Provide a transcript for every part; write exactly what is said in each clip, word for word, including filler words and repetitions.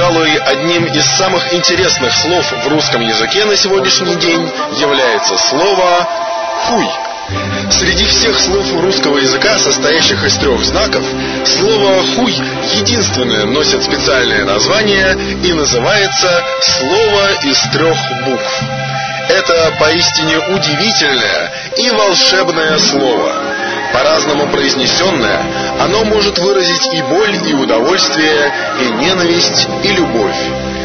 Пожалуй, одним из самых интересных слов в русском языке на сегодняшний день является слово «хуй». Среди всех слов русского языка, состоящих из трех знаков, слово «хуй» единственное носит специальное название и называется «слово из трех букв». Это поистине удивительное и волшебное слово. По-разному произнесенное, оно может выразить и боль, и удовольствие, и ненависть, и любовь.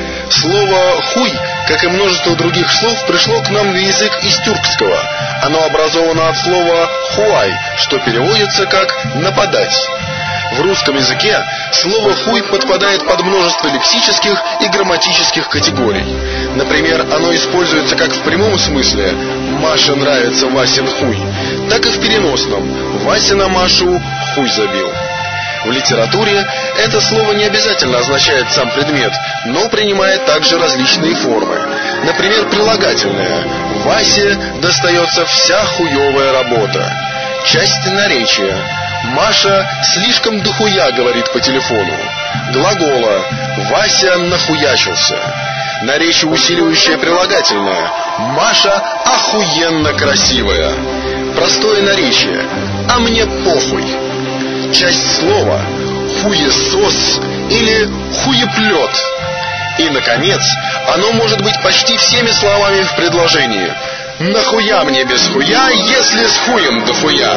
Слово «хуй», как и множество других слов, пришло к нам в язык из тюркского. Оно образовано от слова «хуай», что переводится как «нападать». В русском языке слово «хуй» подпадает под множество лексических и грамматических категорий. Например, оно используется как в прямом смысле «Маше нравится Васин хуй», так и в переносном «Вася на Машу хуй забил». В литературе это слово не обязательно означает сам предмет, но принимает также различные формы. Например, прилагательное «Васе достается вся хуевая работа». Часть наречия «Маша слишком дохуя говорит по телефону». Глагола «Вася нахуячился». Наречие усиливающее прилагательное «Маша охуенно красивая». Простое наречие «А мне похуй». Часть слова «хуесос» или «хуеплет». И, наконец, оно может быть почти всеми словами в предложении «Нахуя мне без хуя, если с хуем дохуя».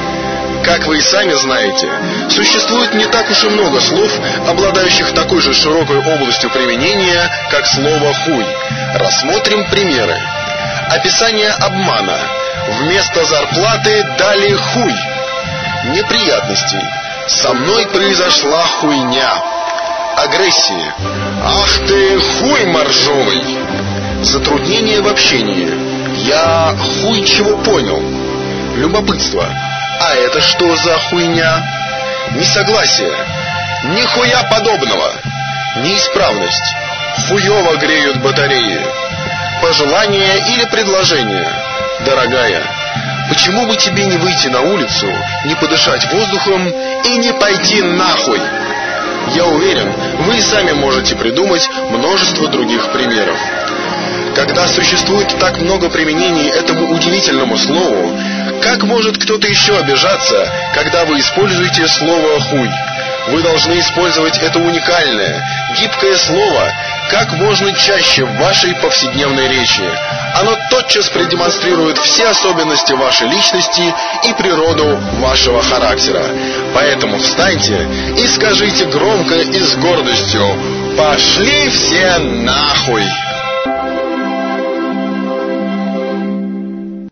Как вы и сами знаете, существует не так уж и много слов, обладающих такой же широкой областью применения, как слово «хуй». Рассмотрим примеры. Описание обмана. Вместо зарплаты дали хуй. Неприятностей. Со мной произошла хуйня. Агрессии. Ах ты хуй моржовый. Затруднение в общении. Я хуй чего понял. Любопытство. А это что за хуйня? Несогласие. Нихуя подобного. Неисправность. Хуёво греют батареи. Пожелание или предложение. Дорогая, почему бы тебе не выйти на улицу, не подышать воздухом и не пойти нахуй? Я уверен, вы и сами можете придумать множество других примеров. Когда существует так много применений этому удивительному слову, как может кто-то еще обижаться, когда вы используете слово «хуй»? Вы должны использовать это уникальное, гибкое слово как можно чаще в вашей повседневной речи. Оно тотчас продемонстрирует все особенности вашей личности и природу вашего характера. Поэтому встаньте и скажите громко и с гордостью: «Пошли все нахуй!»